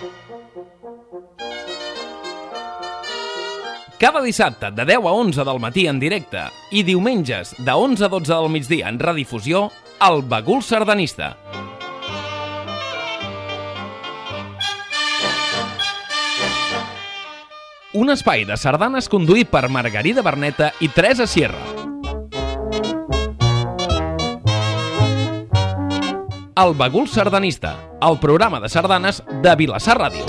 Cada dissabte de 10 a 11 del matí en directe i diumenges de 11 a 12 del migdia en redifusió, El Bagul Sardanista. Un espai de sardanes conduït per Margarida Berneta i Teresa Sierra. El Bagul Sardanista, el programa de sardanes de Vilassar Ràdio.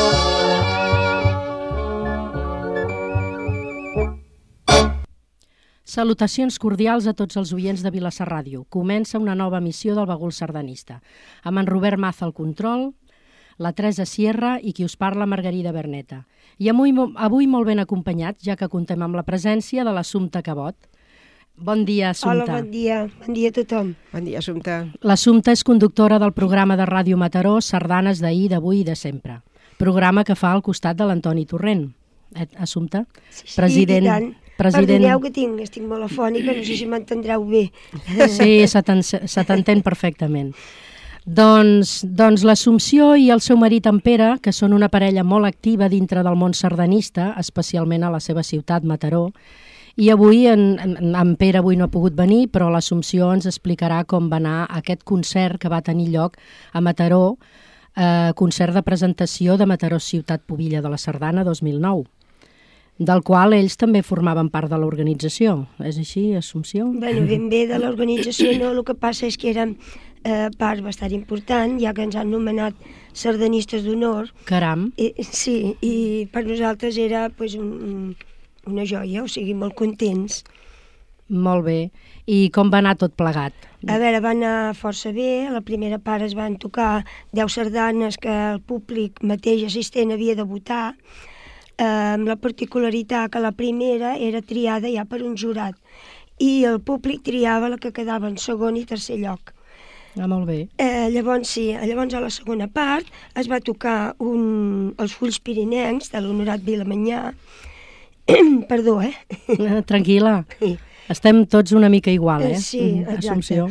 Salutacions cordials a tots els oients de Vilassar Ràdio. Comença una nova emissió del Bagul Sardanista, amb en Robert Maza al control, la Teresa Sierra i qui us parla, Margarida Berneta. I avui molt ben acompanyats, ja que comptem amb la presència de l'Assumpta Cabot. Bon dia, Assumpta. Hola, bon dia a tothom. Bon dia, Assumpta. L'Assumpta és conductora del programa de Ràdio Mataró Sardanes d'ahir, d'avui i de sempre. Programa que fa al costat de l'Antoni Torrent. Assumpta? Sí, president. I tant. Perdoneu que estic molt afònica, no sé si m'entendreu bé. Sí, se t'entén perfectament. Doncs l'Assumpció i el seu marit en Pere, que són una parella molt activa dintre del món sardanista, especialment a la seva ciutat, Mataró, i avui en Pere avui no ha pogut venir, però l'Assumpció ens explicarà com va anar aquest concert que va tenir lloc a Mataró, concert de presentació de Mataró Ciutat Pubilla de la Sardana 2009. Del qual ells també formaven part de l'organització. És així, Assumpció? Ben bé de l'organització no, el que passa és que érem part bastant important, ja que ens han nomenat sardanistes d'honor. Caram! Sí, i per nosaltres era una joia, o sigui, molt contents. Molt bé. I com va anar tot plegat? A veure, va anar força bé. A la primera part es van tocar 10 sardanes que el públic mateix assistent havia de votar, amb la particularitat que la primera era triada ja per un jurat i el públic triava la que quedava en segon i tercer lloc. Molt bé. Llavors a la segona part es va tocar els fulls pirinencs de l'honorat Vilamanyà. Perdó, Tranquil·la. Estem tots una mica igual, Sí, exacte. Assumpció.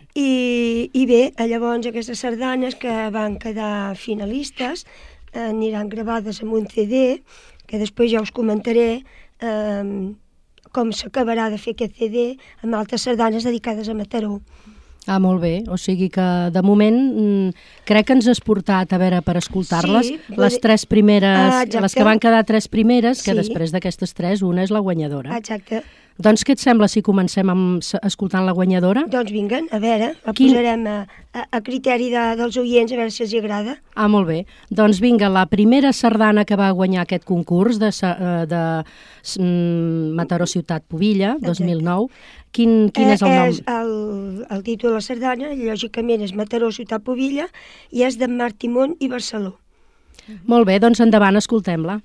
I bé, llavors aquestes sardanes que van quedar finalistes aniran gravades en un CD, que després ja us comentaré com s'acabarà de fer aquest CD amb altres sardanes dedicades a Mataró. Molt bé, o sigui que de moment crec que ens has portat a veure per escoltar-les, les tres primeres, les que van quedar tres primeres, que després d'aquestes tres una és la guanyadora. Exacte. Doncs què et sembla si comencem escoltant la guanyadora? Doncs vinguen, a veure, la posarem a criteri dels oients, a veure si els agrada. Molt bé. Doncs vinga, la primera sardana que va guanyar aquest concurs de Mataró Ciutat Pubilla, 2009, quin és el nom? El títol de la sardana, lògicament, és Mataró Ciutat Pubilla i és d'en Martimon i Barceló. Molt bé, doncs endavant, escoltem-la.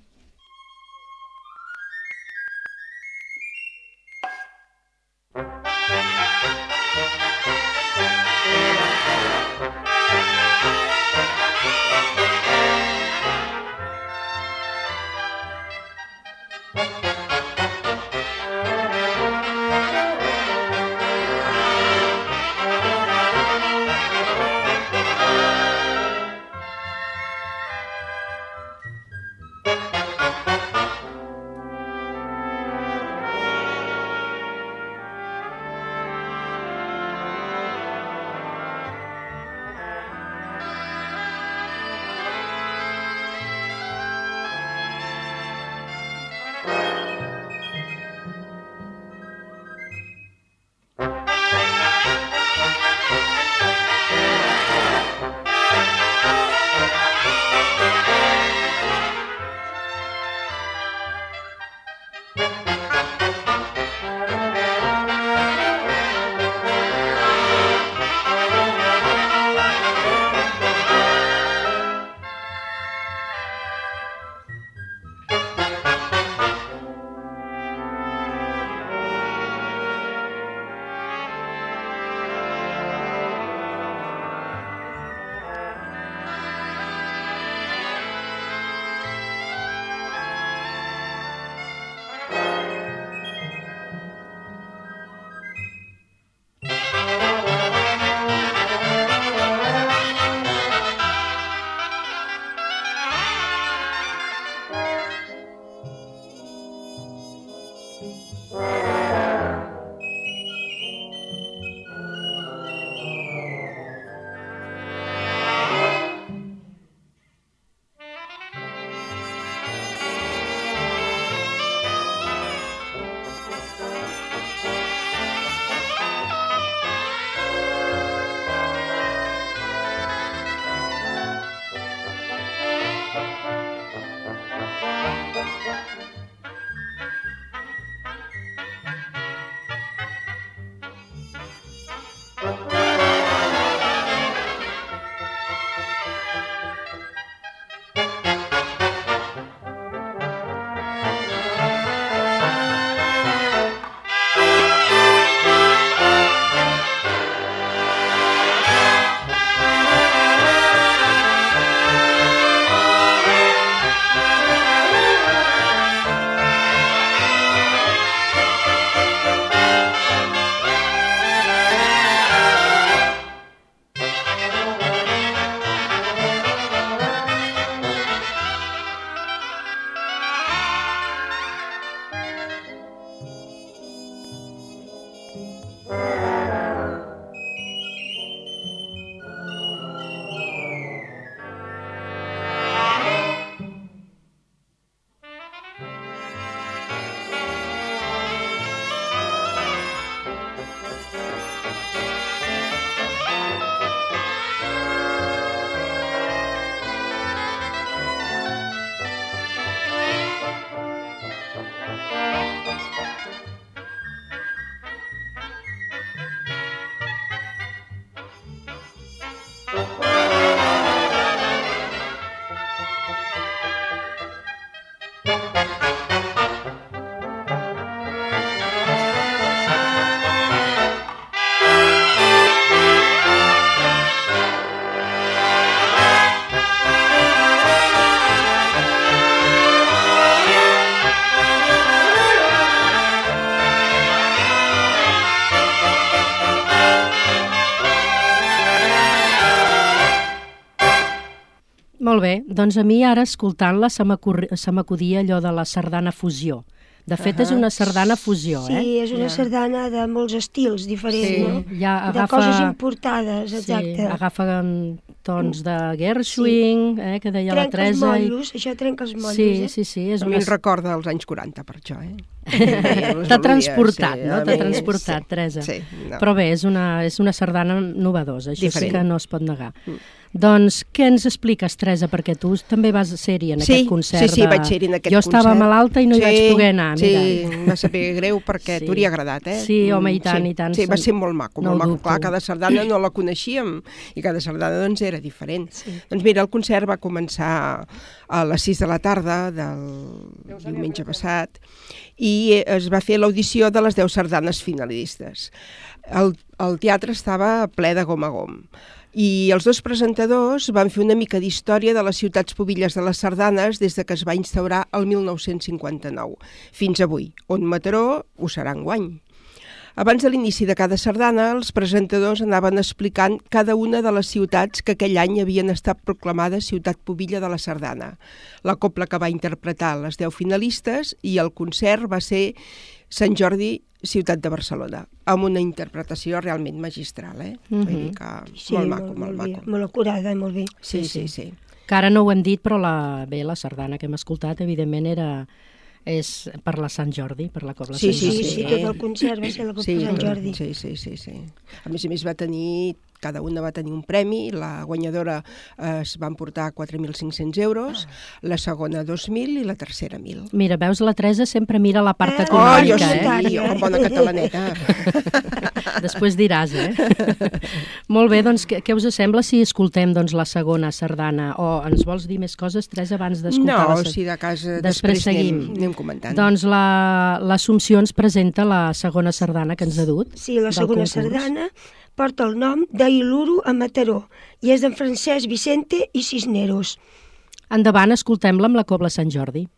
Molt bé, doncs a mi ara escoltant-la se m'acudia allò de la sardana fusió. De fet, és una sardana fusió, eh? Sí, és una sardana de molts estils diferents, no? Ja De coses importades, exacte. Sí, agafa tons de Gershwin, que deia la Teresa. Trenca els motllos, això trenca els motllos, Sí. A mi em recorda els anys 40, per això, eh? T'ha transportat, no? T'ha transportat, Teresa. Sí, però bé, és una sardana novedosa, això sí que no es pot negar. Doncs què ens expliques, Teresa? Perquè tu també vas ser-hi en aquest concert. Sí, vaig ser-hi en aquest concert. Jo estava malalta i no hi vaig poder anar. Sí, va saber greu perquè t'hauria agradat, eh? Sí, home, i tant, i tant. Sí, va ser molt maco, molt maco. Clar, cada sardana no la coneixíem i cada sardana doncs era diferent. Doncs mira, el concert va començar a les 6 de la tarda del diumenge passat i es va fer l'audició de les 10 sardanes finalistes. El teatre estava ple de gom a gom. I els dos presentadors van fer una mica d'història de les ciutats pubilles de les sardanes des de que es va instaurar el 1959 fins avui, on Mataró ho serà enguany. Abans de l'inici de cada sardana, els presentadors anaven explicant cada una de les ciutats que aquell any havien estat proclamades ciutat pubilla de la sardana, la cobla que va interpretar les 10 finalistes i el concert va ser Sant Jordi, ciutat de Barcelona, amb una interpretació realment magistral, eh? Vull dir que molt maco, molt maco. Molt acurada i molt bé. Sí. Que ara no ho hem dit, però la sardana que hem escoltat, evidentment, és per la Sant Jordi, per la cobla Sant Jordi. Sí, tot el concert va ser la cobla Sant Jordi. Sí. A més va tenir, cada una va tenir un premi, la guanyadora es va emportar 4.500 euros, la segona 2.000 i la tercera 1.000. Mira, veus, la Teresa sempre mira la part econòmica, jo com bona catalaneta. Després diràs, Molt bé, doncs què us sembla si escoltem la segona sardana? O ens vols dir més coses, Teresa, abans d'escoltar la segona? No, si de casa després anem comentant. Doncs l'Assumpció ens presenta la segona sardana que ens ha dut. Sí, la segona sardana porta el nom d'Ailuro a Mataró i és d'en Francesc Vicente i Cisneros. Endavant, escoltem-la amb la cobla Sant Jordi.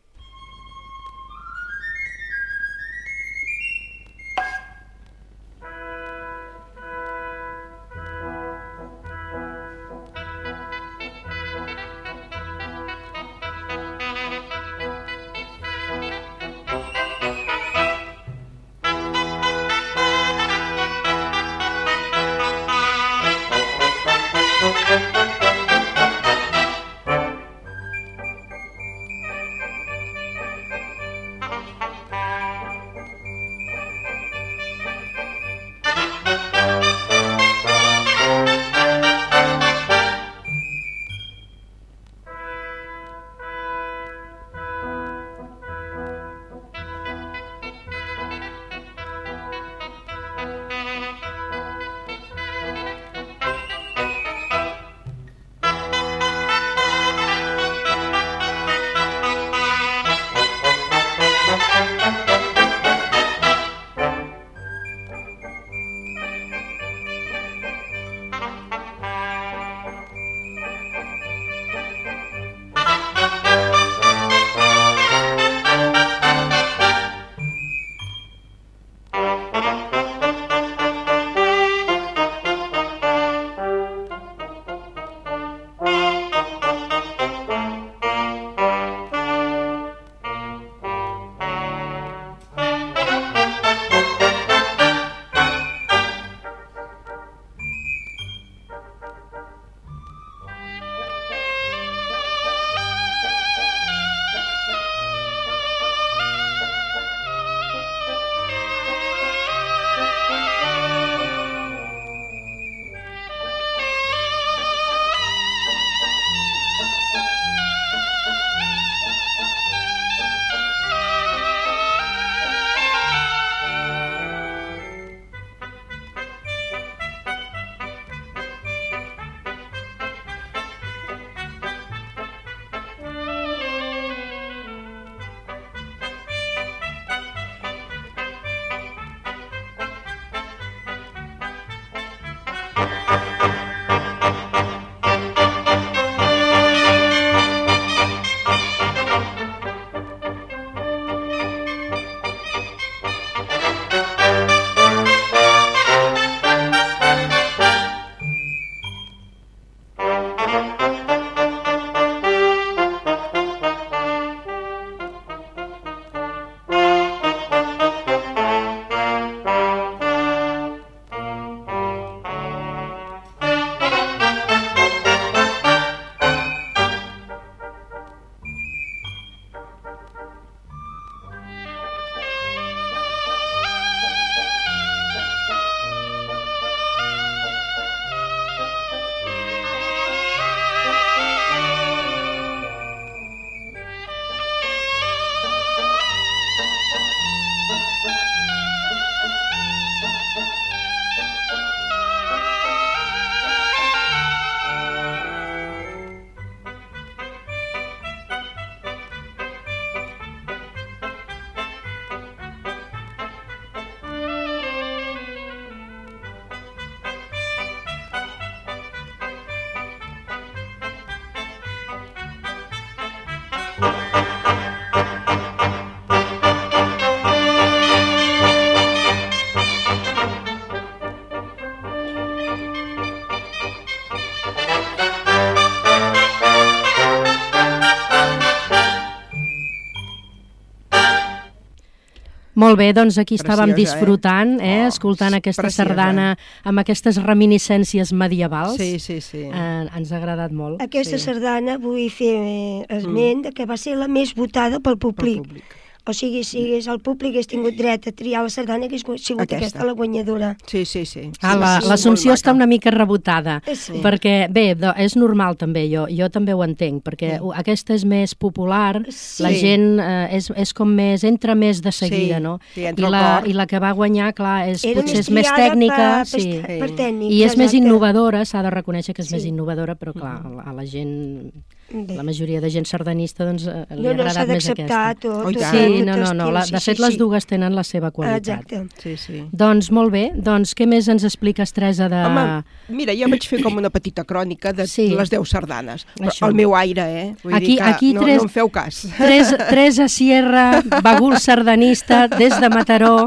Molt bé, doncs aquí estàvem Preciosa, disfrutant, escoltant aquesta preciosa. sardana amb aquestes reminiscències medievals. Sí. Ens ha agradat molt. Aquesta sardana vull fer esment de que va ser la més votada pel públic. O sigui, si el públic hagués tingut dret a triar la sardana, hagués sigut aquesta la guanyadora. Sí. L'Assumpció està una mica rebotada, Sí. perquè, bé, és normal també, jo també ho entenc, perquè aquesta és més popular, la gent és com més, entra més de seguida, no? I la que va guanyar, clar, potser és més tècnica, per tècnica, i és més innovadora, s'ha de reconèixer que és més innovadora, però clar, a la gent... La majoria de gent sardanista doncs, li ha agradat més aquesta. Sí, no. De fet, les dues tenen la seva qualitat. Exacte. Sí. Doncs molt bé. Doncs què més ens expliques, Teresa? Home, mira, jo vaig fer com una petita crònica de les 10 sardanes. El meu aire, Vull dir que no em feu cas. Teresa Sierra, bagul sardanista, des de Mataró,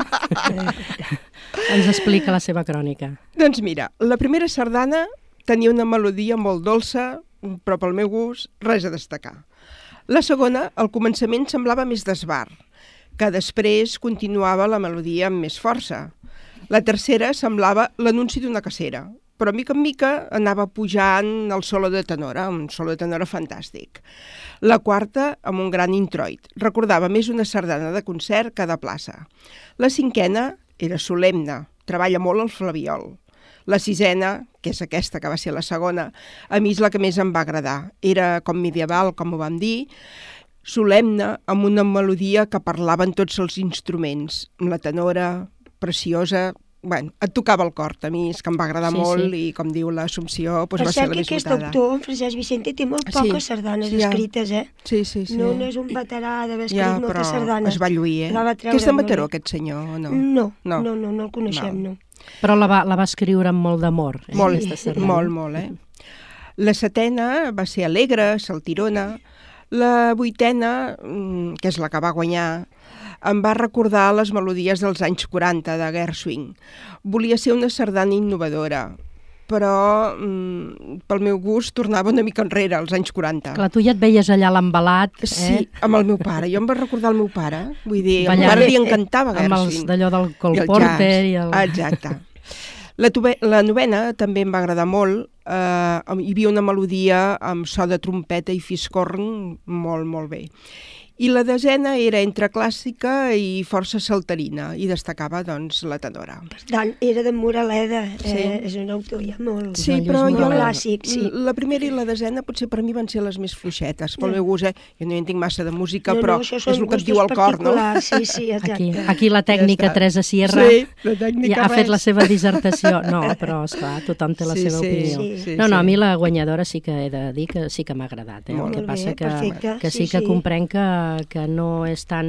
ens explica la seva crònica. Doncs mira, la primera sardana tenia una melodia molt dolça, però pel meu gust res a destacar. La segona, al començament, semblava més d'esbar, que després continuava la melodia amb més força. La tercera semblava l'anunci d'una cacera, però mica en mica anava pujant el solo de tenora, un solo de tenora fantàstic. La quarta, amb un gran introit, recordava més una sardana de concert que de plaça. La cinquena era solemne, treballa molt el flabiol. La sisena, que és aquesta que va ser la segona, a mi és la que més em va agradar. Era com medieval, com ho vam dir, solemne, amb una melodia que parlaven tots els instruments. La tenora, preciosa, bueno, et tocava el cor. A mi és que em va agradar molt i, com diu l'Assumpció, va ser la més votada. Per cert que aquest autor, en Francesc Vicente, té molt poques sardanes escrites, Sí. No és un veterà d'haver escrit moltes sardanes. Es va lluir, Que és de Mataró, aquest senyor, o no? No el coneixem, no. Però la va escriure amb molt d'amor. Molt, La setena va ser alegre, saltirona. La vuitena, que és la que va guanyar, em va recordar les melodies dels anys 40 de Gershwin. Volia ser una sardana innovadora, però pel meu gust tornava una mica enrere, als anys 40. Clar, tu ja et veies allà a l'embalat. Sí, amb el meu pare. Jo em va recordar el meu pare. Vull dir, a mi mare li encantava Gershwin. Amb els d'allò del Cole Porter i el... Exacte. La novena també em va agradar molt. Hi havia una melodia amb so de trompeta i fiscorn molt, molt bé. I la desena era entre clàssica i força saltarina, i destacava, doncs, la tenora. Per tant, era de Moraleda, és un autor ja molt, molt clàssic. La primera i la desena potser per mi van ser les més fluixetes, pel meu gust, jo no hi entenc massa de música, però és el que et diu el cor, no? Sí, exacte. Aquí la tècnica Teresa Sierra ha fet la seva dissertació. No, però, esclar, tothom té la seva opinió. No, a mi la guanyadora sí que he de dir que sí que m'ha agradat. El que passa que sí que comprenc que no és tan...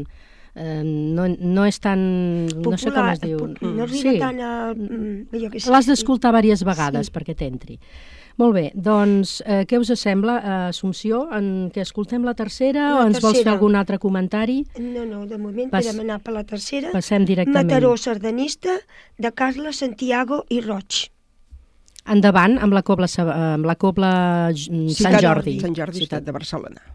no és tan... popular, no sé com es diu. No arriba tant a... L'has d'escoltar diverses vegades perquè t'entri. Molt bé, doncs què us sembla, Assumpció? Que escoltem la tercera o ens vols fer algun altre comentari? No, de moment podem anar per la tercera. Passem directament. Mataró sardanista, de Carles Santiago i Roig. Endavant amb la cobla Sant Jordi. Sant Jordi, ciutat de Barcelona.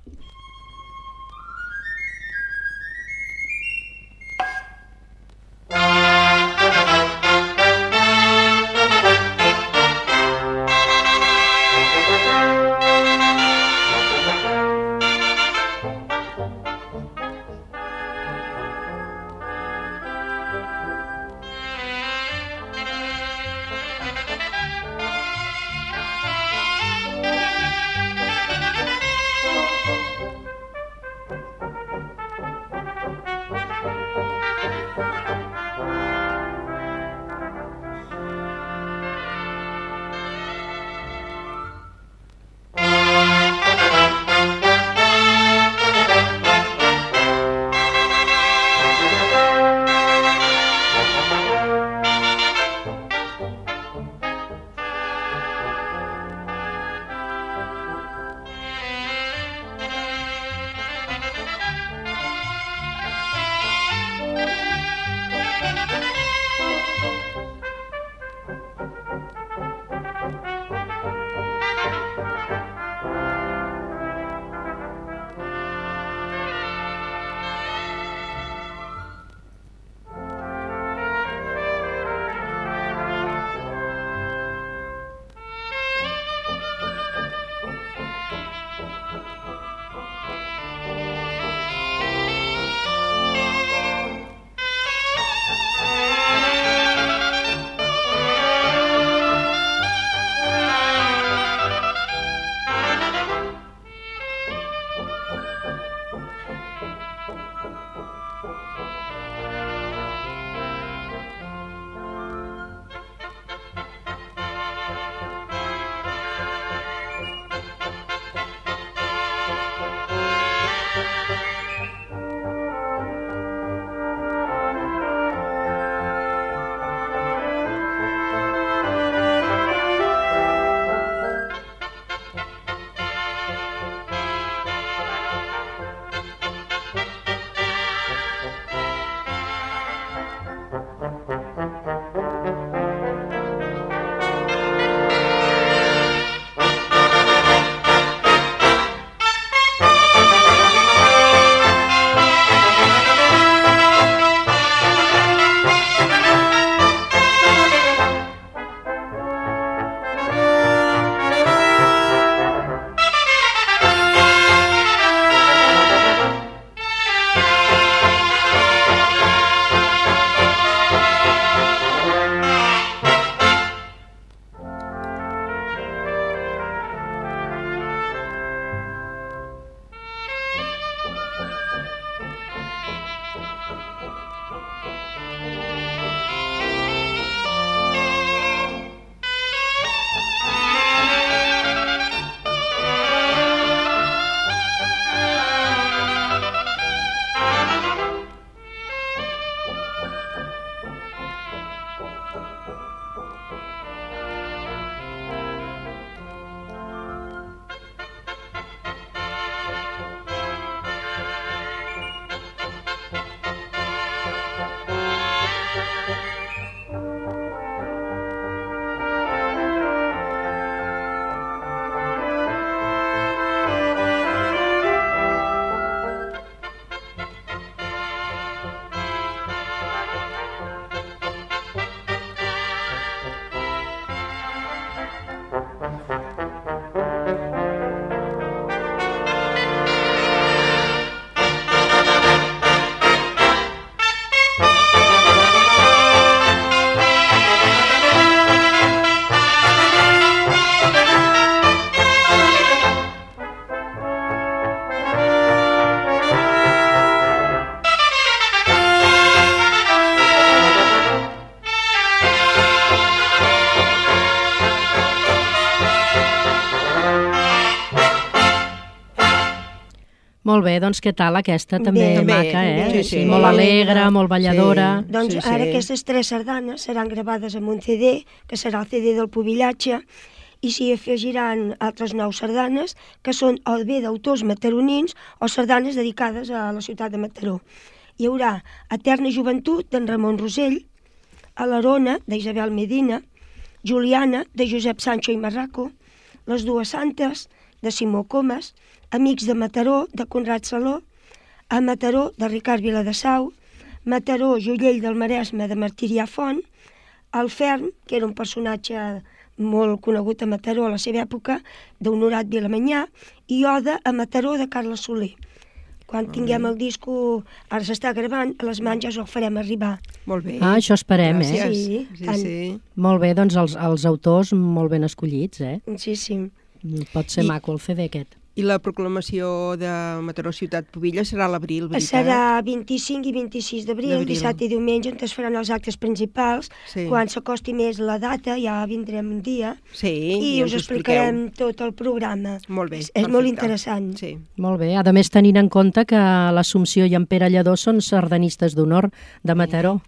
Molt bé, doncs què tal aquesta? També Bé, maca, bé, Sí, molt alegre, molt balladora. Sí. Doncs ara aquestes 3 sardanes seran gravades en un CD, que serà el CD del Pubillatge, i s'hi afegiran altres 9 sardanes, que són o bé d'autors mataronins o sardanes dedicades a la ciutat de Mataró. Hi haurà Eterna Joventut, d'en Ramon Rosell, A l'Arona, d'Isabel Medina, Juliana, de Josep Sancho i Marraco, Les Dues Santes, de Simó Comas, Amics de Mataró, de Conrad Saló, A Mataró, de Ricard Viladesau, Mataró, Jollell del Maresme, de Martirià Font, El Ferm, que era un personatge molt conegut a Mataró a la seva època, d'Honorat Vilamanyà, i Oda a Mataró, de Carles Soler. Quan tinguem el disco, ara s'està gravant, a les mans ja us el farem arribar. Molt bé. Això esperem, Sí, sí. Molt bé, doncs els autors molt ben escollits, Sí. Pot ser maco el CD aquest. I la proclamació de Mataró Ciutat Pubilla serà a l'abril, veritat? Serà 25 i 26 d'abril, dissabte i diumenge, on es faran els actes principals. Quan s'acosti més la data ja vindrem un dia i us explicarem tot el programa. Molt bé, És molt interessant. Sí. Molt bé, a més tenint en compte que l'Assumpció i en Pere Lledó són sardanistes d'honor de Mataró.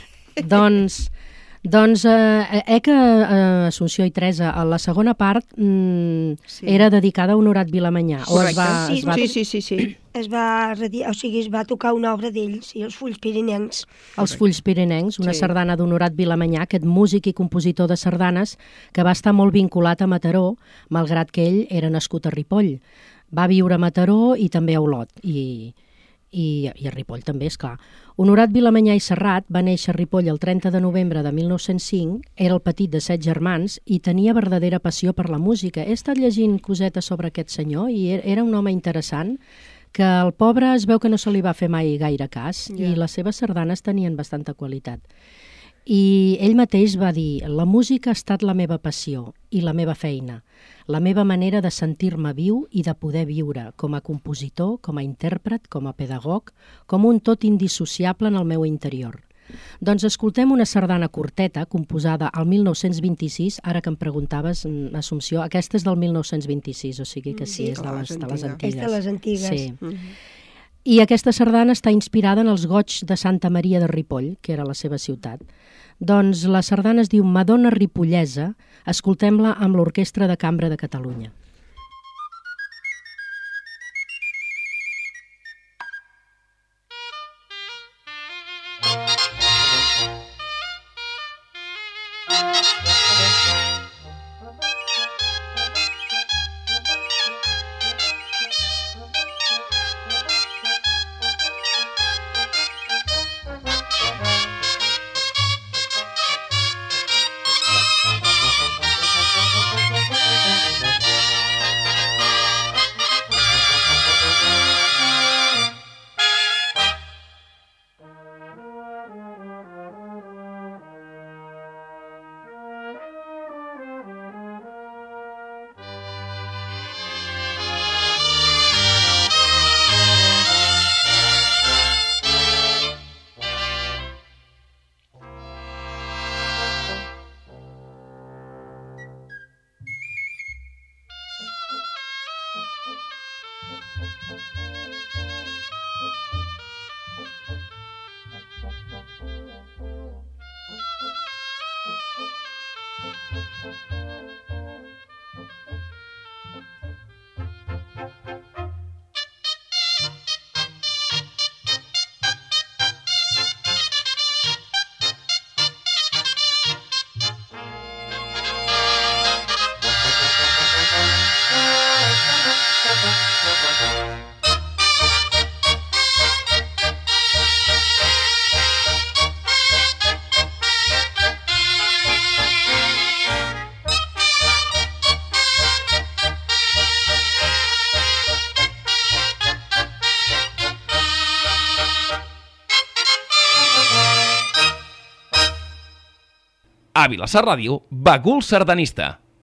Doncs que Assumpció i Teresa, la segona part era dedicada a Honorat Vilamanyà. Sí. Es va tocar una obra d'ells, Els Fulls Pirinencs. Els Fulls Pirinencs, una sardana d'Honorat Vilamanyà, aquest músic i compositor de sardanes que va estar molt vinculat a Mataró, malgrat que ell era nascut a Ripoll. Va viure a Mataró i també a Olot, i a Ripoll també, esclar. Honorat Vilamanyà i Serrat va néixer a Ripoll el 30 de novembre de 1905, era el petit de 7 germans i tenia verdadera passió per la música. He estat llegint cosetes sobre aquest senyor i era un home interessant, que el pobre es veu que no se li va fer mai gaire cas i les seves sardanes tenien bastanta qualitat. I ell mateix va dir: la música ha estat la meva passió i la meva feina, la meva manera de sentir-me viu i de poder viure, com a compositor, com a intèrpret, com a pedagog, com un tot indissociable en el meu interior. Doncs escoltem una sardana curteta, composada al 1926, ara que em preguntaves, Assumpció, aquesta és del 1926, o sigui que sí, és de les antigues. És de les antigues. Sí. I aquesta sardana està inspirada en els goigs de Santa Maria de Ripoll, que era la seva ciutat. Doncs la sardana es diu Madonna Ripollesa, escoltem-la amb l'Orquestra de Cambra de Catalunya. A Vilassar Ràdio, Bagul Sardanista.